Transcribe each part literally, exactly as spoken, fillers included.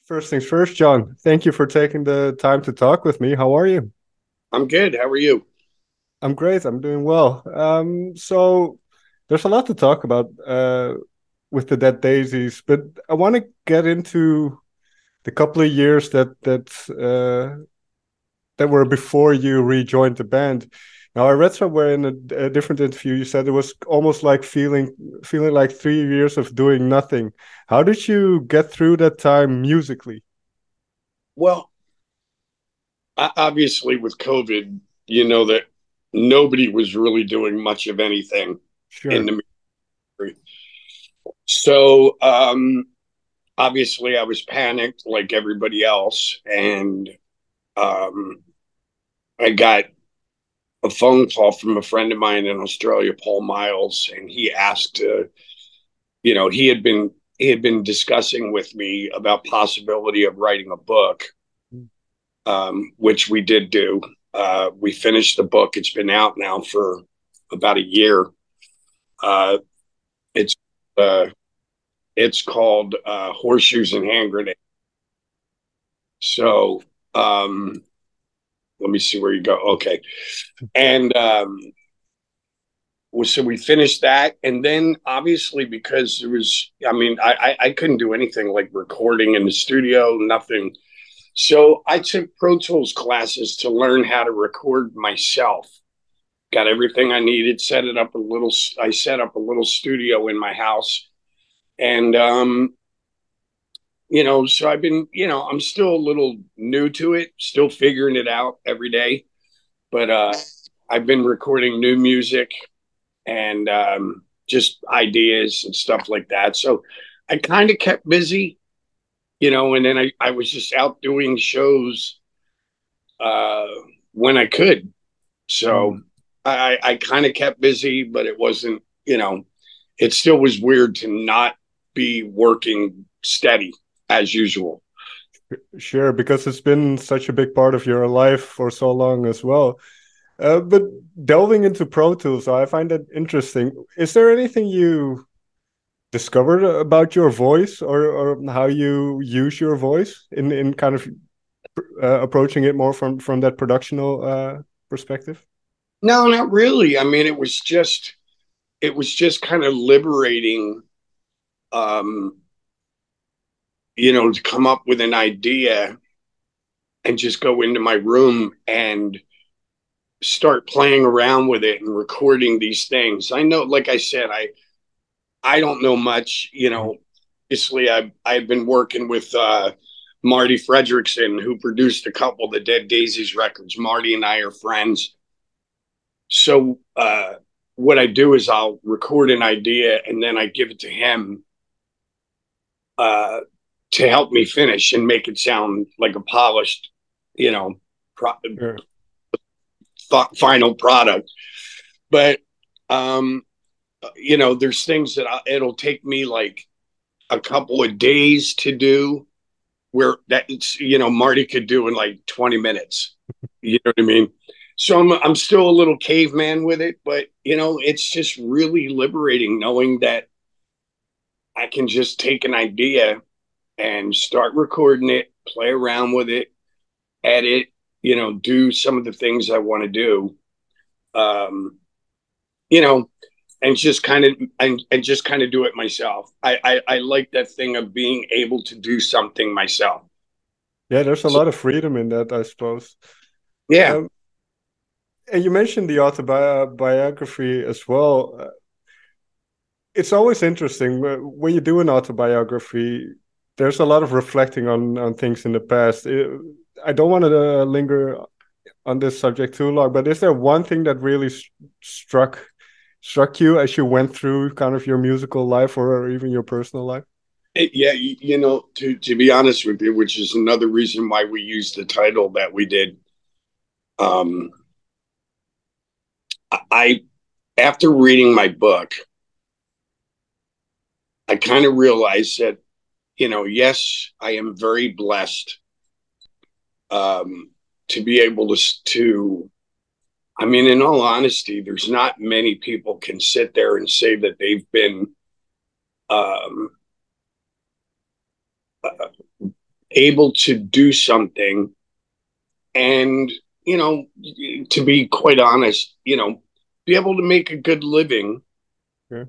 First things first, John, thank you for taking the time to talk with me. How are you? I'm good. How are you? I'm great. I'm doing well. Um, so there's a lot to talk about uh, with the Dead Daisies, but I want to get into the couple of years that that uh, that were before you rejoined the band. Now, I read somewhere in a, a different interview you said it was almost like feeling feeling like three years of doing nothing. How did you get through that time musically? Well, o- obviously with COVID, you know that nobody was really doing much of anything in Sure. the military. So, um, obviously I was panicked like everybody else. And um, I got a phone call from a friend of mine in Australia, Paul Miles, and he asked to, you know, he had been he had been discussing with me about possibility of writing a book, um, which we did do. Uh, we finished the book. It's been out now for about a year. Uh, it's uh, it's called uh, Horseshoes and Hand Grenades. So um, let me see where you go. Okay, and um, so we finished that, and then obviously because there was, I mean, I, I I couldn't do anything like recording in the studio, nothing. So I took Pro Tools classes to learn how to record myself. Got everything I needed, set it up a little, I set up a little studio in my house. And, um, you know, so I've been, you know, I'm still a little new to it, still figuring it out every day. But uh, I've been recording new music and um, just ideas and stuff like that. So I kind of kept busy, you know, and then I, I was just out doing shows uh, when I could. So Mm. I, I kind of kept busy, but it wasn't, you know, it still was weird to not be working steady as usual. Sure, because it's been such a big part of your life for so long as well. Uh, but delving into Pro Tools, I find that interesting. Is there anything you discovered about your voice or, or how you use your voice in, in kind of uh, approaching it more from, from that productional uh, perspective? No, not really. I mean, it was just, it was just kind of liberating, um, you know, to come up with an idea and just go into my room and start playing around with it and recording these things. I know, like I said, I, I don't know much, you know, obviously I've, I've been working with, uh, Marty Fredrickson, who produced a couple of the Dead Daisies records. Marty and I are friends. So uh, what I do is I'll record an idea and then I give it to him uh, to help me finish and make it sound like a polished, you know, pro- Sure. th- final product. But um, you know, there's things that I, it'll take me like a couple of days to do, where that's, you know, Marty could do in like twenty minutes. You know what I mean? So I'm I'm still a little caveman with it, but you know, it's just really liberating knowing that I can just take an idea and start recording it, play around with it, edit, you know, do some of the things I want to do. Um, you know, and just kind of and, and just kind of do it myself. I, I I like that thing of being able to do something myself. Yeah, there's a So lot of freedom in that, I suppose. yeah, Um, and you mentioned the autobiography as well. Uh, it's always interesting when you do an autobiography. There's a lot of reflecting on on things in the past. It, I don't want to uh, linger on this subject too long, but is there one thing that really st struck struck you as you went through kind of your musical life or even your personal life? it, yeah. You, you know, to to be honest with you, which is another reason why we used the title that we did. Um, I After reading my book, I kind of realized that, you know, yes, I am very blessed um, to be able to to. I mean, in all honesty, there's not many people can sit there and say that they've been um, able to do something and, you know, to be quite honest, you know, be able to make a good living Yeah.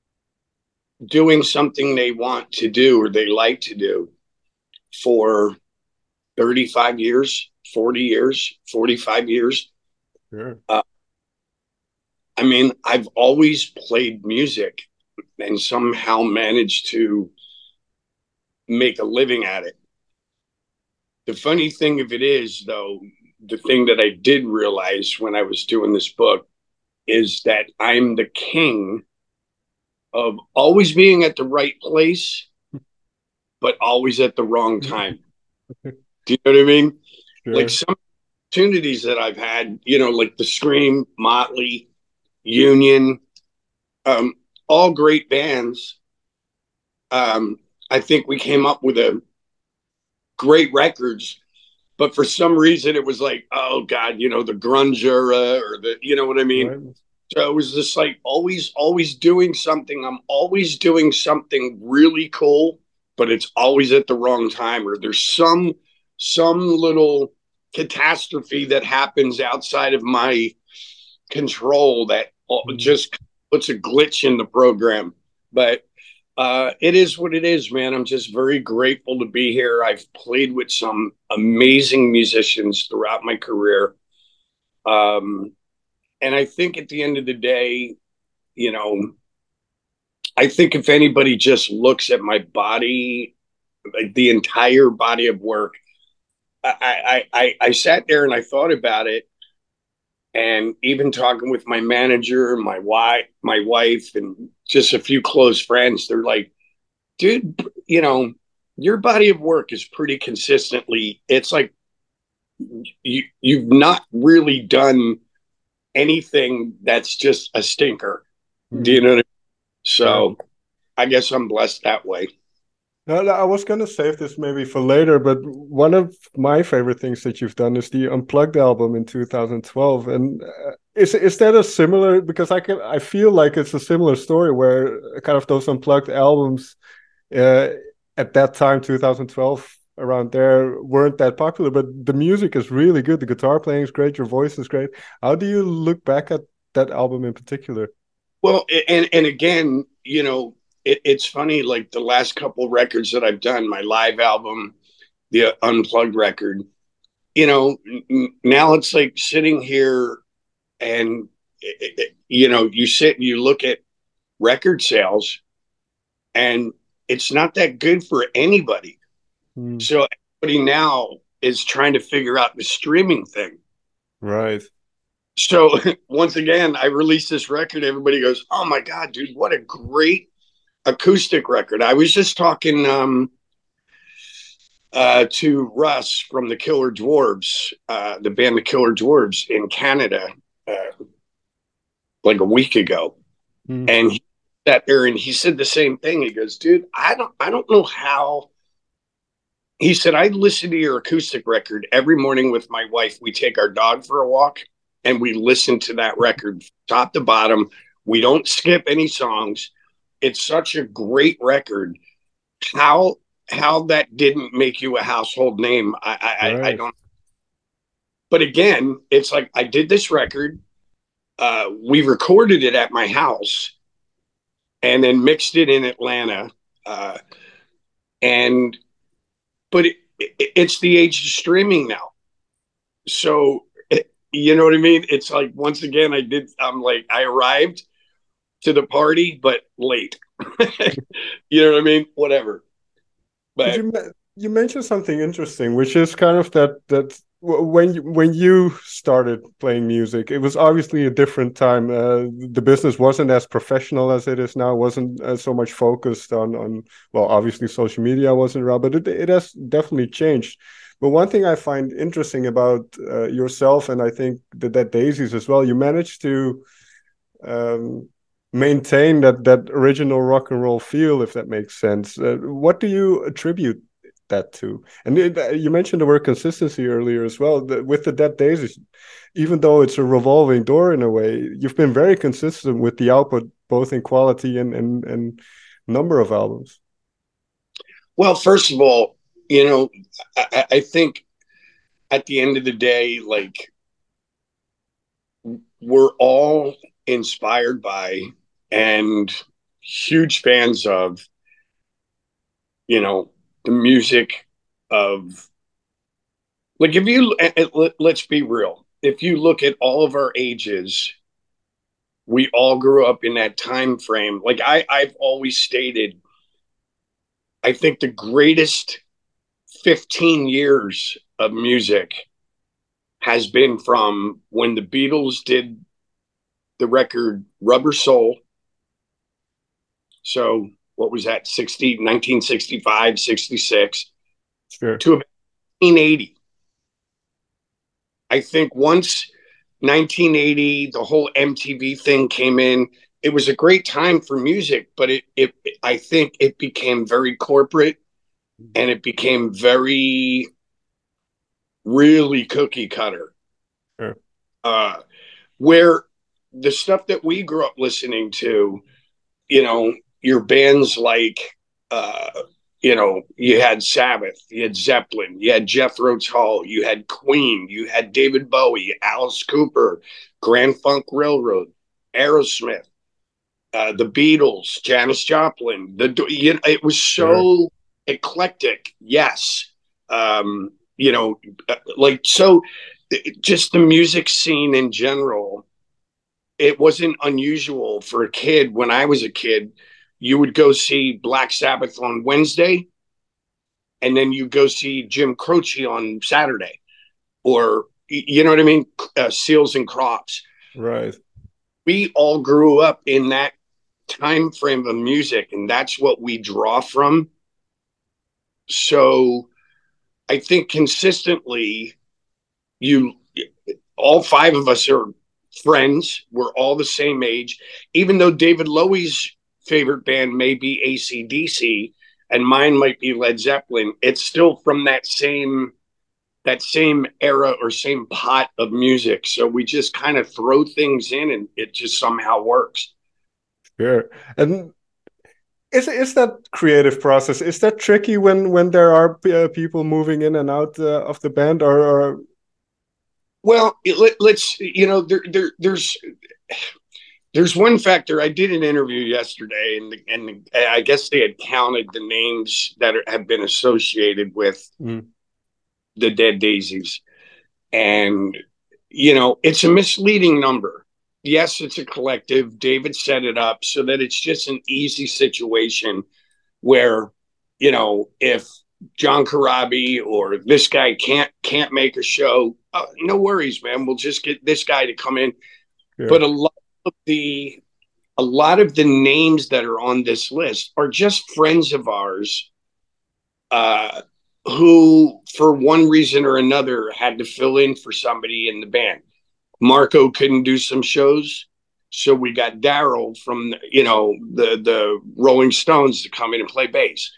doing something they want to do or they like to do for thirty-five years, forty years, forty-five years. Sure. Uh, I mean, I've always played music and somehow managed to make a living at it. The funny thing of it is, though, the thing that I did realize when I was doing this book is that I'm the king of always being at the right place, but always at the wrong time. Do you know what I mean? Sure. Like some opportunities that I've had, you know, like the Scream, Motley, Union, um, all great bands. Um, I think we came up with a great records, but for some reason it was like, oh God, you know, the grunge era or the, you know what I mean? Right. So it was just like always, always doing something. I'm always doing something really cool, but it's always at the wrong time, or there's some some little catastrophe that happens outside of my control that Mm. just puts a glitch in the program. But uh, it is what it is, man. I'm just very grateful to be here. I've played with some amazing musicians throughout my career. Um, and I think at the end of the day, you know, I think if anybody just looks at my body, like the entire body of work, I, I, I, I sat there and I thought about it. And even talking with my manager, my wife, my wife, and just a few close friends, they're like, dude, you know, your body of work is pretty consistently, it's like you, you've not really done anything that's just a stinker. Mm. Do you know what I mean? So yeah. I guess I'm blessed that way. No, I was going to save this maybe for later, but one of my favorite things that you've done is the Unplugged album in two thousand twelve. And uh, is is that a similar, because I can I feel like it's a similar story where kind of those Unplugged albums uh, at that time, two thousand twelve, around there, weren't that popular, but the music is really good. The guitar playing is great. Your voice is great. How do you look back at that album in particular? Well, and and again, you know, it, it's funny, like the last couple records that I've done, my live album, the Unplugged record, you know, now it's like sitting here and, you know, you sit and you look at record sales and it's not that good for anybody. Mm. So everybody now is trying to figure out the streaming thing. Right. So once again, I released this record. Everybody goes, oh my God, dude, what a great acoustic record. I was just talking um, uh, to Russ from the Killer Dwarves, uh, the band The Killer Dwarves in Canada, uh, like a week ago. Mm. And he sat there and he said the same thing. He goes, dude, I don't, I don't know how. He said, I listen to your acoustic record every morning with my wife. We take our dog for a walk and we listen to that record top to bottom. We don't skip any songs. It's such a great record. How how that didn't make you a household name, I I, right. I, I don't. But again, it's like I did this record. Uh, we recorded it at my house, and then mixed it in Atlanta. Uh, and but it, it, it's the age of streaming now, so it, you know what I mean. It's like once again, I did. I'm like I arrived to the party, but late. You know what I mean? Whatever. But you, you mentioned something interesting, which is kind of that that when you, when you started playing music, it was obviously a different time. Uh, the business wasn't as professional as it is now. It wasn't uh, so much focused on on well, obviously social media wasn't around, but it it has definitely changed. But one thing I find interesting about uh, yourself, and I think the Dead Daisies as well, you managed to um, maintain that that original rock and roll feel, if that makes sense. Uh, what do you attribute that to? And it, uh, you mentioned the word consistency earlier as well. The, with the Dead Daisies, even though it's a revolving door in a way, you've been very consistent with the output, both in quality and and, and number of albums. Well, first of all, you know, I, I think at the end of the day, like we're all inspired by and huge fans of, you know, the music of, like, if you, let's be real, if you look at all of our ages, we all grew up in that time frame. Like I, I've always stated, I think the greatest fifteen years of music has been from when the Beatles did the record Rubber Soul. So what was that? sixty, nineteen sixty-five, sixty-six Sure. to about nineteen eighty. I think once nineteen eighty, the whole M T V thing came in. It was a great time for music, but it, it, I think it became very corporate and it became very, really cookie cutter. Sure. Uh, where the stuff that we grew up listening to, you know, your bands like, uh, you know, you had Sabbath, you had Zeppelin, you had Jethro Tull, you had Queen, you had David Bowie, Alice Cooper, Grand Funk Railroad, Aerosmith, uh, the Beatles, Janis Joplin. The you know, it was so sure. eclectic. Yes, um, you know, like so. Just the music scene in general. It wasn't unusual for a kid. When I was a kid, you would go see Black Sabbath on Wednesday, and then you go see Jim Croce on Saturday, or you know what I mean, uh, Seals and Crofts. Right. We all grew up in that time frame of music, and that's what we draw from. So, I think consistently, you, all five of us are friends. We're all the same age, even though David Lowey's favorite band may be A C D C and mine might be Led Zeppelin. It's still from that same that same era or same pot of music. So we just kind of throw things in and it just somehow works. Sure. And is is that creative process, is that tricky when when there are uh, people moving in and out uh, of the band, or, or... Well, let, let's, you know, there, there, there's, there's one factor. I did an interview yesterday, and and I guess they had counted the names that are, have been associated with mm. the Dead Daisies, and you know, it's a misleading number. Yes, it's a collective. David set it up so that it's just an easy situation where, you know, if John Corabi or this guy can't can't make a show, uh, no worries, man. We'll just get this guy to come in. Yeah. But a lot of the a lot of the names that are on this list are just friends of ours uh, who, for one reason or another, had to fill in for somebody in the band. Marco couldn't do some shows, so we got Daryl from, you know, the the Rolling Stones to come in and play bass.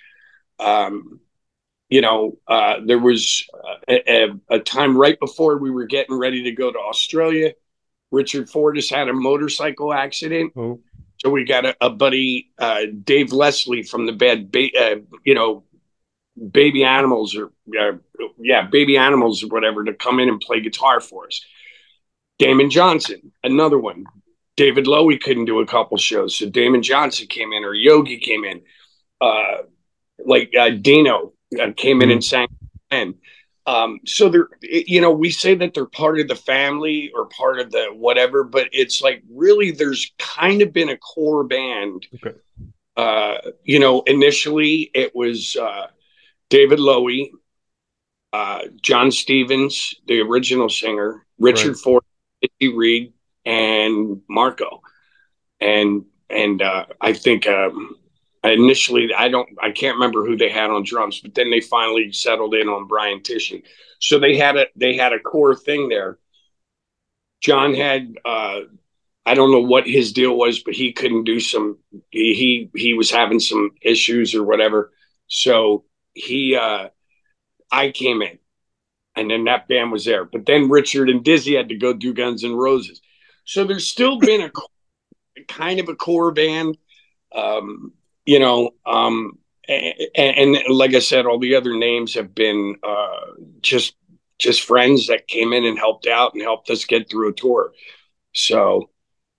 Um, you know, uh, there was a, a, a time right before we were getting ready to go to Australia. Richard Fortus had a motorcycle accident. Oh. So we got a, a buddy, uh, Dave Leslie from the band, ba- uh, you know, Baby Animals or, uh, yeah, Baby Animals or whatever, to come in and play guitar for us. Damon Johnson, another one. David Lowy couldn't do a couple shows, so Damon Johnson came in, or Yogi came in. Uh, like uh, Dino uh, came in mm-hmm. and sang. And um, so they're, you know, we say that they're part of the family or part of the whatever, but it's like really there's kind of been a core band. Okay. Uh, you know, initially it was uh, David Lowy, uh, John Stevens, the original singer, Richard right. Ford, Dizzy Reed, and Marco. And and uh, I think um, initially I don't I can't remember who they had on drums, but then they finally settled in on Brian Tishy. So they had a they had a core thing there. John had uh, I don't know what his deal was, but he couldn't do some he he, he was having some issues or whatever. So he uh, I came in. And then that band was there. But then Richard and Dizzy had to go do Guns N' Roses. So there's still been a kind of a core band, um, you know, um, and, and like I said, all the other names have been uh, just just friends that came in and helped out and helped us get through a tour. So,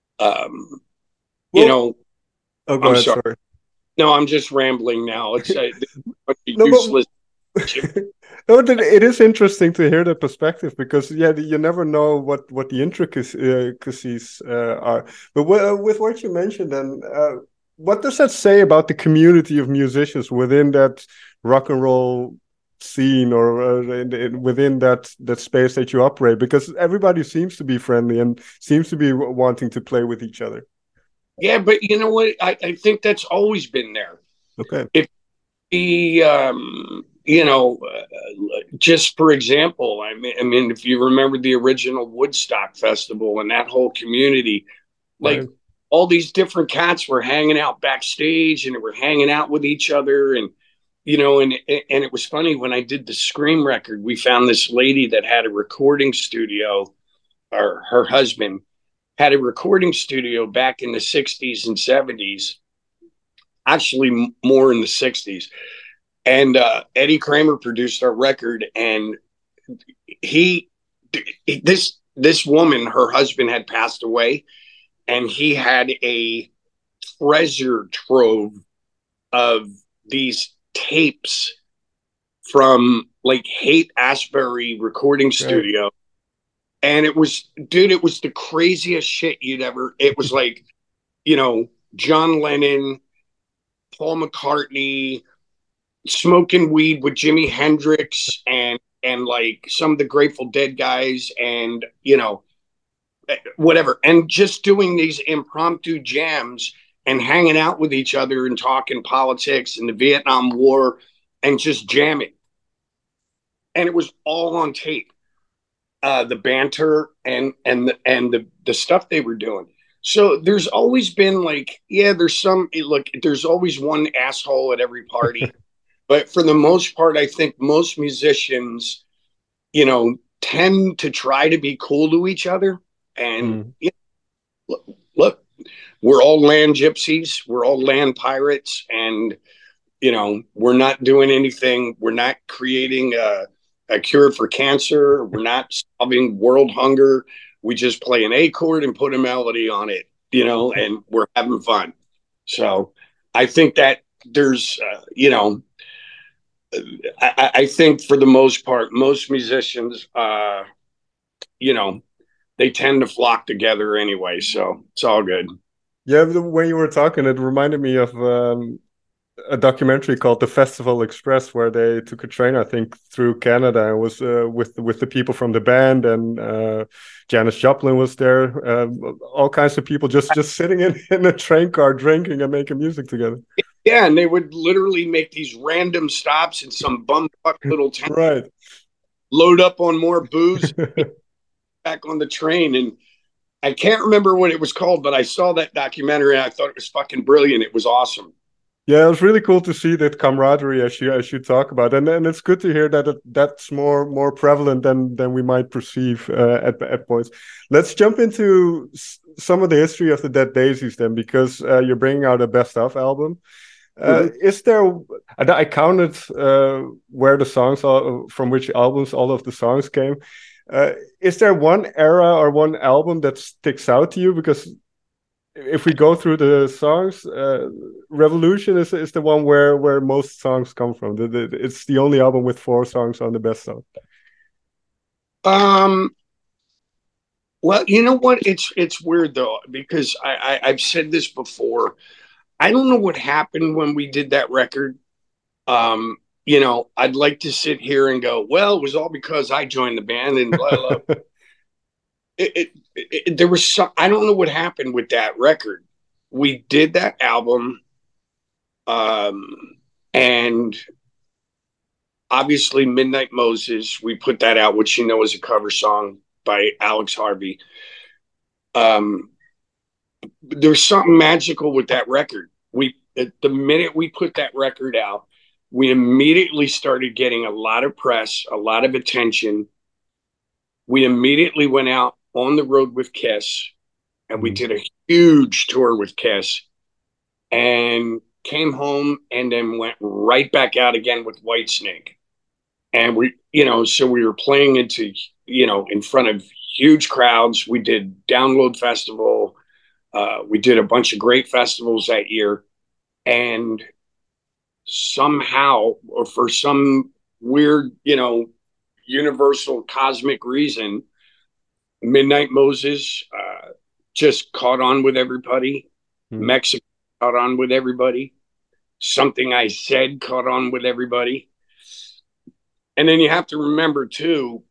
um, you Well, know, oh, go I'm ahead. sorry. Sorry. No, I'm just rambling now. It's a, a No, useless. but no, it it is interesting to hear the perspective because yeah, you never know what what the intricacies uh, are. But with what you mentioned, then, uh, what does that say about the community of musicians within that rock and roll scene, or uh, in, in, within that that space that you operate? Because everybody seems to be friendly and seems to be wanting to play with each other. Yeah, but you know what? I, I think that's always been there. Okay. If the um, you know, uh, just for example, I mean, I mean, if you remember the original Woodstock Festival and that whole community, like Right. all these different cats were hanging out backstage and they were hanging out with each other, and you know, and and it was funny when I did the Scream record, we found this lady that had a recording studio, or her husband had a recording studio back in the sixties and seventies, actually more in the sixties. And uh, Eddie Kramer produced our record, and he, this this woman, her husband had passed away, and he had a treasure trove of these tapes from like Haight Ashbury Recording Right. Studio. And it was, dude, it was the craziest shit you'd ever, it was like, you know, John Lennon, Paul McCartney, smoking weed with Jimi Hendrix, and and like some of the Grateful Dead guys, and you know, whatever, and just doing these impromptu jams and hanging out with each other and talking politics and the Vietnam War and just jamming. And it was all on tape. Uh, the banter and and the, and the the stuff they were doing. So there's always been like, yeah, there's some look, there's always one asshole at every party. But for the most part, I think most musicians, you know, tend to try to be cool to each other. And Mm. you know, look, look, we're all land gypsies, we're all land pirates, and you know, we're not doing anything. We're not creating a, a cure for cancer. We're not solving world hunger. We just play an A chord and put a melody on it, you know, and we're having fun. So I think that there's, uh, you know, I, I think for the most part, most musicians, uh, you know, they tend to flock together anyway. So it's all good. Yeah, when you were talking, it reminded me of um, a documentary called The Festival Express, where they took a train, I think, through Canada, and was uh, with with the people from the band, and uh, Janis Joplin was there. Uh, all kinds of people just just sitting in, in a train car, drinking and making music together. Yeah, and they would literally make these random stops in some bumfuck little town, Right. load up on more booze, back on the train. And I can't remember what it was called, but I saw that documentary and I thought it was fucking brilliant. It was awesome. Yeah, it was really cool to see that camaraderie as you as you talk about, and and it's good to hear that it, that's more more prevalent than than we might perceive uh, at at points. Let's jump into s- some of the history of the Dead Daisies then, because uh, you're bringing out a best of album. Uh, Mm-hmm. is there? I I counted uh, where the songs are from, which albums all of the songs came. Uh, is there one era or one album that sticks out to you? Because if we go through the songs, uh, Revolution is is the one where where most songs come from. The, the, it's the only album with four songs on the best song. Um, well, you know what? It's it's weird though, because I, I I've said this before. I don't know what happened when we did that record. Um, you know, I'd like to sit here and go, well, it was all because I joined the band and blah blah. It, it, it, there was some, I don't know what happened with that record. We did that album, um, and obviously Midnight Moses. We put that out, which you know is a cover song by Alex Harvey. Um, there's something magical with that record. We the minute we put that record out, we immediately started getting a lot of press, a lot of attention. We immediately went out on the road with Kiss, and we Mhm. did a huge tour with Kiss. And came home, and then went right back out again with Whitesnake. And we, you know, so we were playing into, you know, in front of huge crowds. We did Download Festival. Uh, we did a bunch of great festivals that year. And somehow, or for some weird, you know, universal cosmic reason, Midnight Moses uh, just caught on with everybody. Mm. Mexico caught on with everybody. Something I Said caught on with everybody. And then you have to remember too,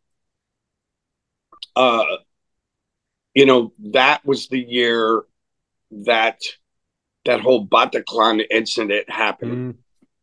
uh, you know, that was the year that that whole Bataclan incident happened. Mm.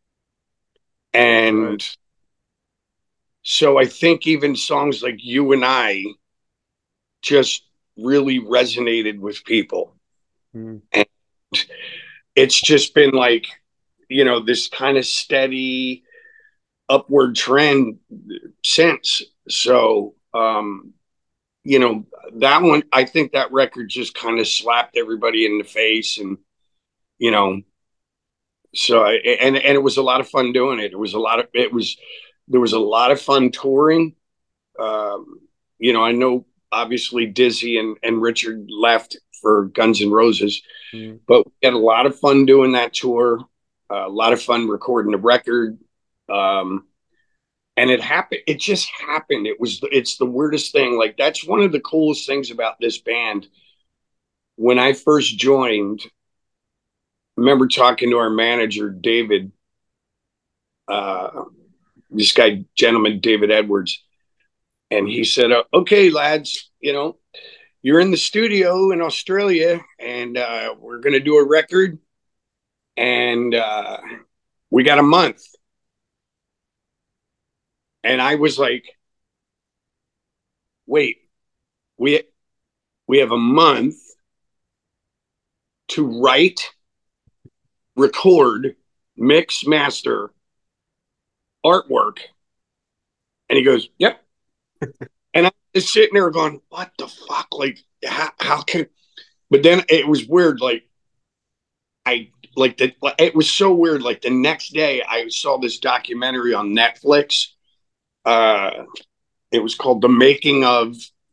And Right. so I think even songs like You and I just really resonated with people. Mm. And it's just been like, you know, this kind of steady upward trend since. So, um, you know, that one, I think that record just kind of slapped everybody in the face. And, you know, so, I, and, and it was a lot of fun doing it. It was a lot of, it was, there was a lot of fun touring. Um, you know, I know obviously Dizzy and, and Richard left for Guns N' Roses, Mm. but we had a lot of fun doing that tour, uh, a lot of fun recording the record. Um, and it happened. It just happened. It was, it's the weirdest thing. Like, that's one of the coolest things about this band. When I first joined, I remember talking to our manager, David, uh, this guy, gentleman, David Edwards. And he said, uh, okay, lads, you know, you're in the studio in Australia, and uh, we're going to do a record, and uh, we got a month. And I was like, wait, we we have a month to write, record, mix, master, artwork. And he goes, yep. And I was sitting there going, what the fuck? Like, how, how can, but then it was weird. Like, I, like, the, it was so weird. Like, the next day I saw this documentary on Netflix. Uh, it was called The Making of,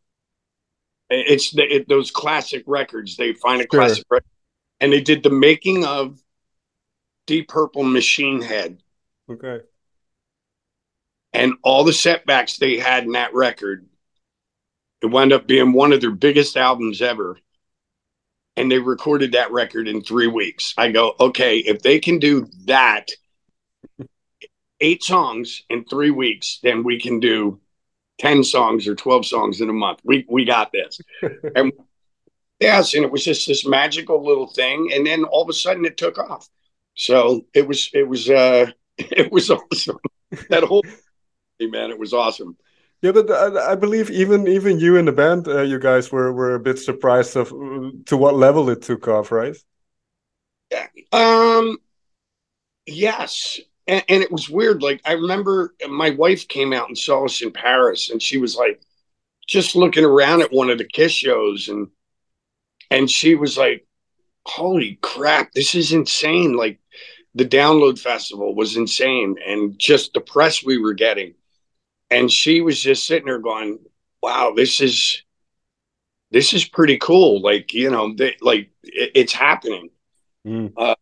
it's the, it, those classic records. They find a Sure. classic record, and they did The Making of Deep Purple Machine Head. Okay. And all the setbacks they had in that record, it wound up being one of their biggest albums ever. And they recorded that record in three weeks. I go, okay, if they can do that, eight songs in three weeks, then we can do ten songs or twelve songs in a month. We we got this. And yes, and it was just this magical little thing. And then all of a sudden it took off. So it was, it was, uh, it was awesome. That whole thing, man, it was awesome. Yeah, but I, I believe even even you in the band, uh, you guys were were a bit surprised of uh, to what level it took off, right? Yeah. Um, yes. And, and it was weird. Like, I remember my wife came out and saw us in Paris, and she was like, just looking around at one of the Kiss shows, and and she was like, holy crap, this is insane. Like, the Download Festival was insane, and just the press we were getting. And she was just sitting there going, wow, this is this is pretty cool. Like, you know, they, like it, it's happening. Mm. Uh,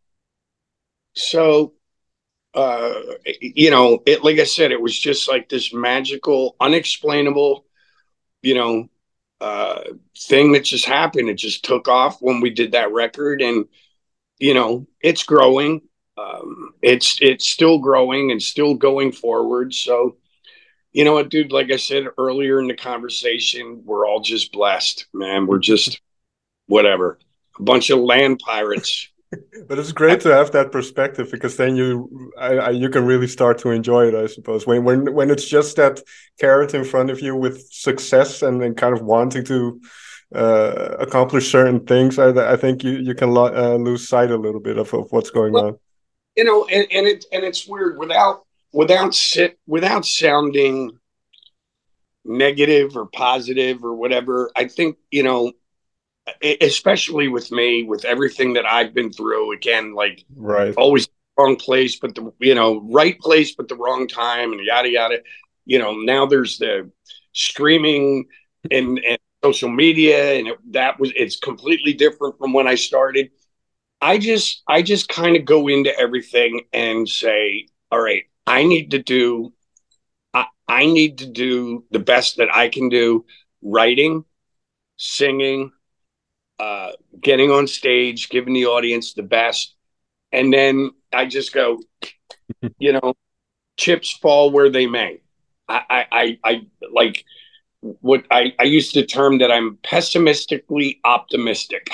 so, uh, you know, it, like I said, it was just like this magical, unexplainable, you know, uh, thing that just happened. It just took off when we did that record, and you know, it's growing. Um, it's it's still growing and still going forward. So, you know what, dude? Like I said earlier in the conversation, we're all just blessed, man. We're just whatever, a bunch of land pirates. But it's great to have that perspective, because then you I, I, you can really start to enjoy it, I suppose. When when when it's just that carrot in front of you with success and then kind of wanting to uh, accomplish certain things, I, I think you you can lo uh, lose sight a little bit of, of what's going Well, on. you know, and, and it and it's weird without without sit without sounding negative or positive or whatever. I think, you know, especially with me, with everything that I've been through. Again, like Right. always wrong place, but the you know right place, but the wrong time, and yada yada. You know, now there's the streaming and, and social media, and it, that was it's completely different from when I started. I just I just kind of go into everything and say, all right, I need to do I, I need to do the best that I can do, writing, singing, uh, getting on stage, giving the audience the best. And then I just go, you know, chips fall where they may. I, I, I, I like what I, I used to term that I'm pessimistically optimistic.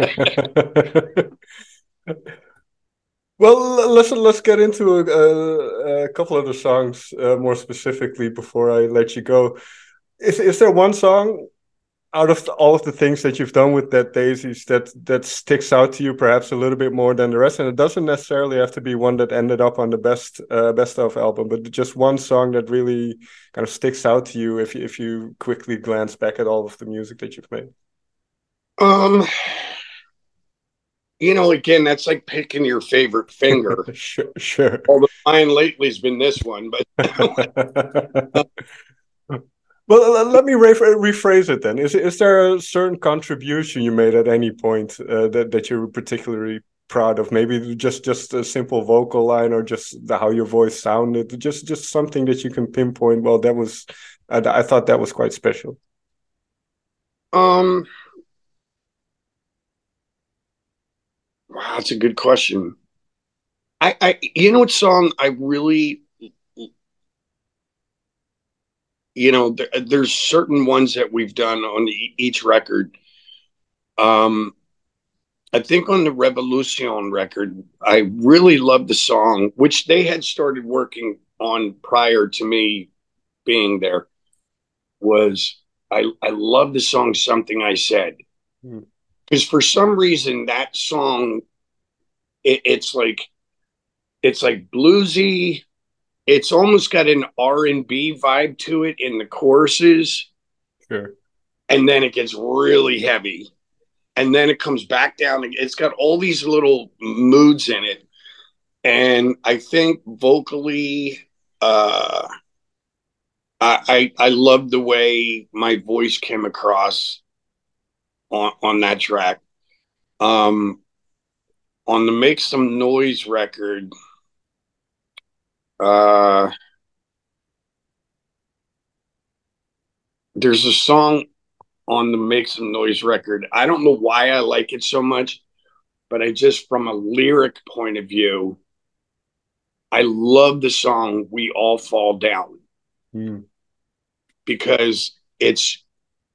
Well, let's let's get into a, a, a couple of the songs uh, more specifically before I let you go. Is is there one song out of the, all of the things that you've done with Dead Daisies that that sticks out to you perhaps a little bit more than the rest? And it doesn't necessarily have to be one that ended up on the best uh, best of album, but just one song that really kind of sticks out to you if you, if you quickly glance back at all of the music that you've made. Um, you know, again, that's like picking your favorite finger. Sure, sure. Although mine lately has been this one, but Well, let me rephrase it then. Is is there a certain contribution you made at any point uh, that that you're particularly proud of? Maybe just just a simple vocal line, or just the, how your voice sounded. Just just something that you can pinpoint. Well, that was I, I thought that was quite special. um, wow, that's a good question. I, I, you know, what song I really, you know, there, there's certain ones that we've done on the, each record. Um, I think on the Revolution record, I really loved the song, which they had started working on prior to me being there. Was I? I love the song "Something I Said" Mm. because for some reason that song, it, it's like it's like bluesy. It's almost got an R and B vibe to it in the choruses, Sure. and then it gets really heavy, and then it comes back down. It's got all these little moods in it, and I think vocally, uh, I I, I love the way my voice came across on on that track. Um, on the Make Some Noise record, uh, there's a song on the Make Some Noise record. I don't know why I like it so much, but I just, from a lyric point of view, I love the song We All Fall Down Mm. because it's,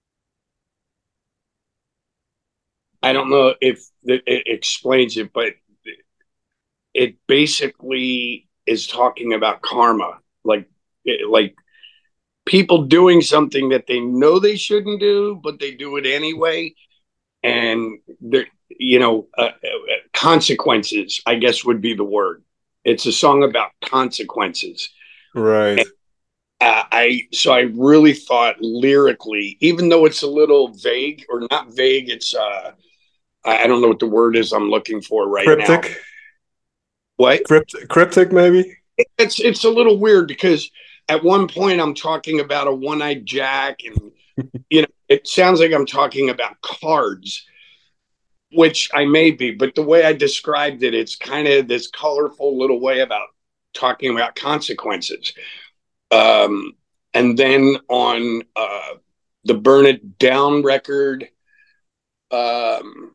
I don't know if it explains it, but it basically is talking about karma. Like, like people doing something that they know they shouldn't do, but they do it anyway. And there, you know, uh, uh, consequences, I guess would be the word. It's a song about consequences. Right. And, uh, I so I really thought lyrically, even though it's a little vague or not vague, it's uh, I don't know what the word is I'm looking for right now. Cryptic. What? Crypt cryptic, maybe. It's it's a little weird because at one point I'm talking about a one-eyed Jack, and you know, it sounds like I'm talking about cards, which I may be, but the way I described it, it's kind of this colorful little way about talking about consequences. Um, and then on uh, the Burn It Down record, um,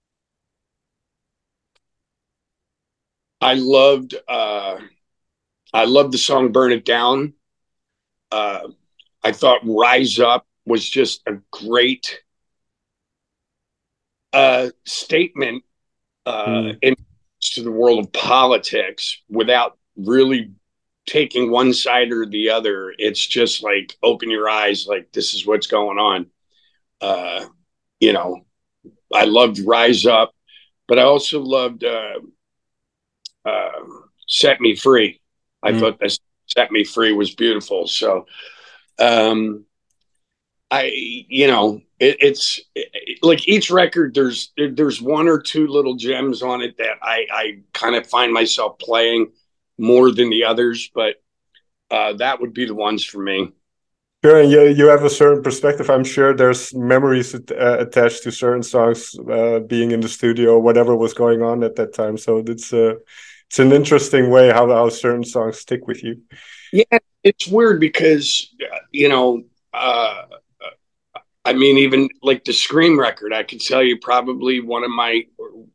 I loved uh, I loved the song "Burn It Down." Uh, I thought "Rise Up" was just a great uh, statement uh, Mm. into the world of politics without really taking one side or the other. It's just like open your eyes, like this is what's going on. Uh, you know, I loved Rise Up, but I also loved uh, uh, Set Me Free. I Mm. thought that Set Me Free was beautiful. So um, I, you know, it, it's it, like each record. There's there's one or two little gems on it that I I kind of find myself playing more than the others, but uh, that would be the ones for me. Sure, and you you have a certain perspective. I'm sure there's memories uh, attached to certain songs, uh, being in the studio, whatever was going on at that time. So it's uh, it's an interesting way how how certain songs stick with you. Yeah, it's weird because you know. Uh, I mean, even like the Scream record, I could tell you probably one of my,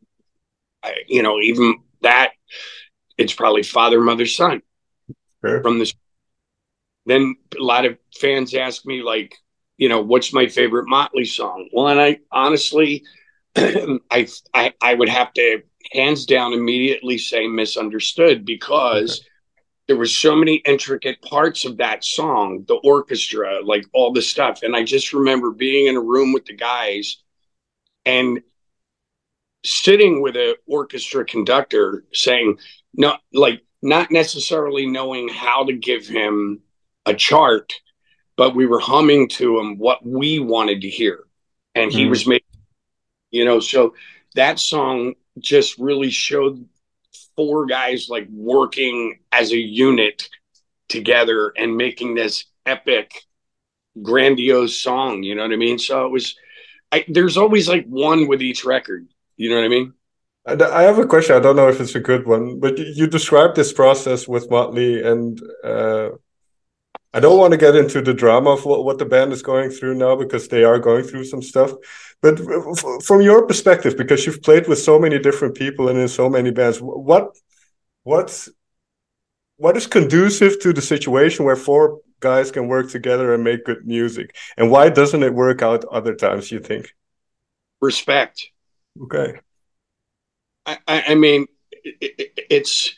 you know, even that, it's probably Father, Mother, Son Sure. from this. Then a lot of fans ask me, like, you know, what's my favorite Motley song? Well, and I honestly, I, I, I would have to hands down immediately say Misunderstood Okay. because there were so many intricate parts of that song, the orchestra, like all the stuff. And I just remember being in a room with the guys and sitting with an orchestra conductor saying, no, like not necessarily knowing how to give him a chart, but we were humming to him what we wanted to hear. And he Mm. was making, you know, so that song just really showed four guys like working as a unit together and making this epic, grandiose song. You know what I mean? So it was, I, there's always like one with each record. You know what I mean? And I have a question. I don't know if it's a good one, but you described this process with Motley, and uh, I don't want to get into the drama of what, what the band is going through now because they are going through some stuff. But from your perspective, because you've played with so many different people and in so many bands, what what what is conducive to the situation where four guys can work together and make good music, and why doesn't it work out other times? You think? Respect. Okay. I, I, I mean, it, it, it's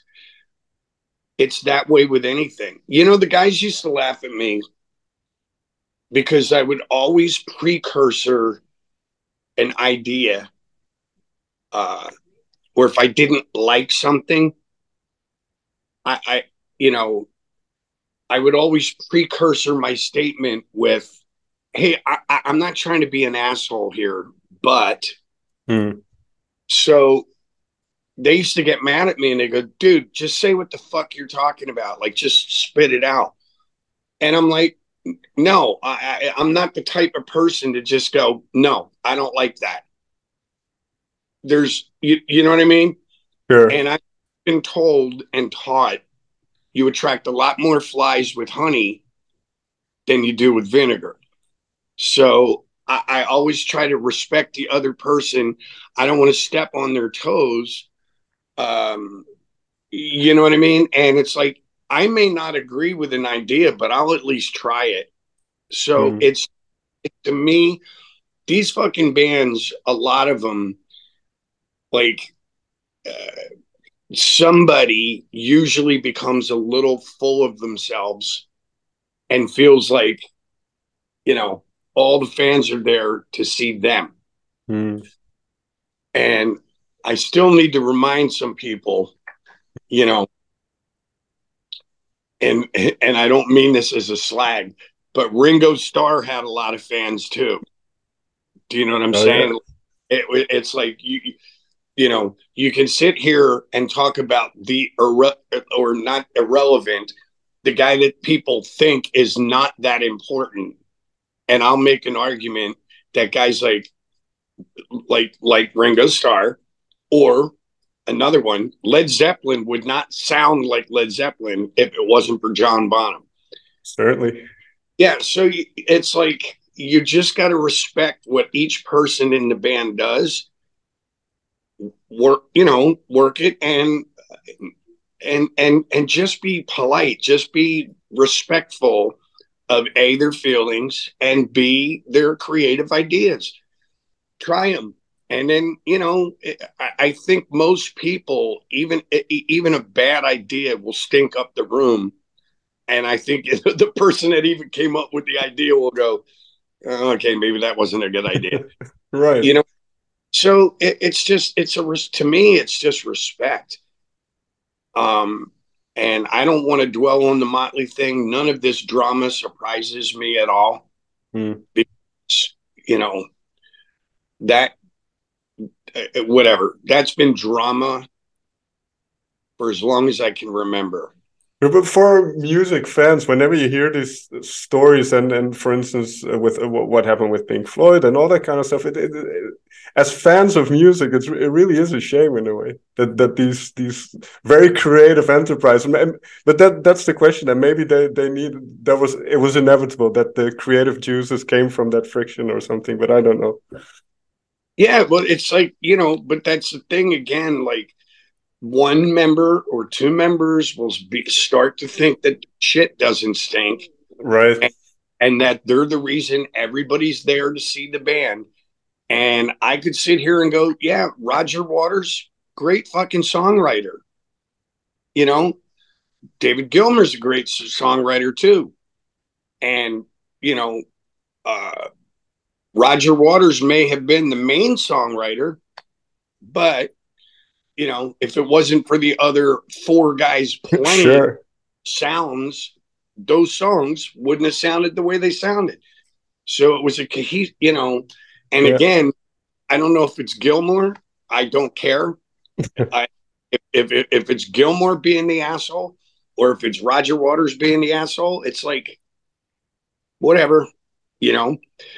it's that way with anything. You know, the guys used to laugh at me because I would always precursor an idea, uh, or if I didn't like something, I, I, you know, I would always precursor my statement with, "Hey, I, I, I'm not trying to be an asshole here, but." Hmm. So they used to get mad at me and they go, "Dude, just say what the fuck you're talking about. Like, just spit it out." And I'm like, no, I, I, I'm not the type of person to just go, no, I don't like that. There's, you, you know what I mean? Sure. And I've been told and taught you attract a lot more flies with honey than you do with vinegar. So I, I always try to respect the other person. I don't want to step on their toes. Um, you know what I mean? And it's like, I may not agree with an idea, but I'll at least try it. So Hmm. it's, to me, these fucking bands, a lot of them, like uh, somebody usually becomes a little full of themselves and feels like, you know, all the fans are there to see them. Hmm. And I still need to remind some people, you know, and and I don't mean this as a slag, but Ringo Starr had a lot of fans too. Do you know what I'm Oh yeah. saying? It, it's like you you know, you can sit here and talk about the irre- or not irrelevant, the guy that people think is not that important. And I'll make an argument that guys like like like Ringo Starr or another one, Led Zeppelin would not sound like Led Zeppelin if it wasn't for John Bonham. Certainly. Yeah, so it's like you just got to respect what each person in the band does, work, you know, work it and and and and just be polite, just be respectful of a their feelings and b their creative ideas. Try them, and then you know I, I think most people, even even a bad idea will stink up the room, and I think the person that even came up with the idea will go, oh, okay, maybe that wasn't a good idea, Right. you know. So it, it's just it's a to me it's just respect. Um, and I don't want to dwell on the Motley thing. None of this drama surprises me at all. Mm. Because, you know, that, uh, whatever, that's been drama for as long as I can remember. But for music fans, whenever you hear these stories, and and for instance, uh, with uh, what happened with Pink Floyd and all that kind of stuff, it, it, it, as fans of music, it's, it really is a shame in a way that that these these very creative enterprise. But that that's the question, and maybe they they need that was it was inevitable that the creative juices came from that friction or something. But I don't know. Yeah, well, it's like, you know, but that's the thing again, like one member or two members will be, start to think that shit doesn't stink, Right. and, and that they're the reason everybody's there to see the band. And I could sit here and go, yeah, Roger Waters, great fucking songwriter. You know, David Gilmour's a great songwriter too. And, you know, uh, Roger Waters may have been the main songwriter, but, you know, if it wasn't for the other four guys playing Sure. sounds, those songs wouldn't have sounded the way they sounded. So it was a cohesive, you know, and Yeah. again, I don't know if it's Gilmour. I don't care. I, if, if if it's Gilmour being the asshole, or if it's Roger Waters being the asshole, it's like whatever, you know.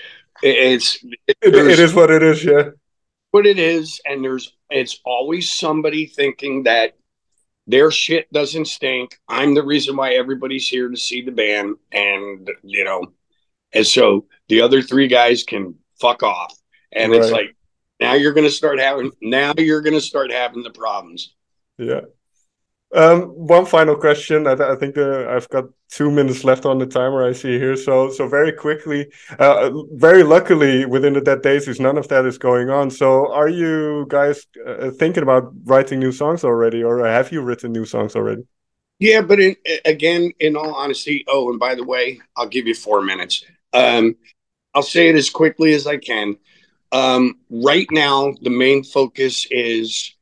It's it, It, it is what it is. Yeah. what it is, and there's it's always somebody thinking that their shit doesn't stink. I'm the reason why everybody's here to see the band, and you know, and so the other three guys can fuck off. And it's Right. like now you're going to start having now you're going to start having the problems. Yeah. Um, one final question. I, th- I think uh, I've got two minutes left on the timer I see here. So, so very quickly, uh, very luckily, within the Dead Daisies, none of that is going on. So, are you guys uh, thinking about writing new songs already, or have you written new songs already? Yeah, but in, again, in all honesty, oh, and by the way, I'll give you four minutes. Um, I'll say it as quickly as I can. Um, right now, the main focus is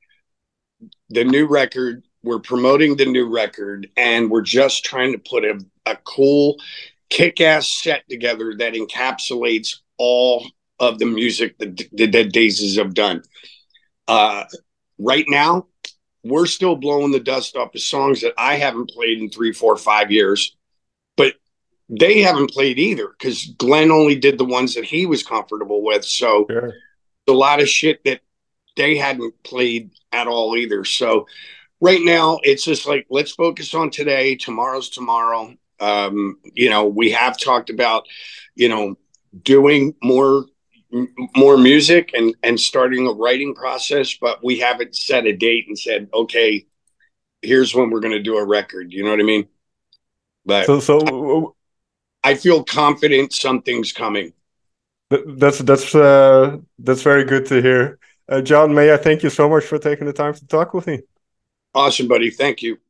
the new record. We're promoting the new record, and we're just trying to put a, a cool, kick ass set together that encapsulates all of the music that the Dead Daisies have done. Uh, right now, we're still blowing the dust off of songs that I haven't played in three, four, five years, but they haven't played either because Glenn only did the ones that he was comfortable with. So Sure. a lot of shit that they hadn't played at all either. So right now it's just like, let's focus on today. Tomorrow's tomorrow. Um, you know, we have talked about, you know, doing more more music and and starting a writing process, but we haven't set a date and said, okay, here's when we're going to do a record. You know what I mean? But So, so I feel confident something's coming. th- that's that's uh, that's very good to hear. Uh, John, may I thank you so much for taking the time to talk with me. Awesome, buddy. Thank you.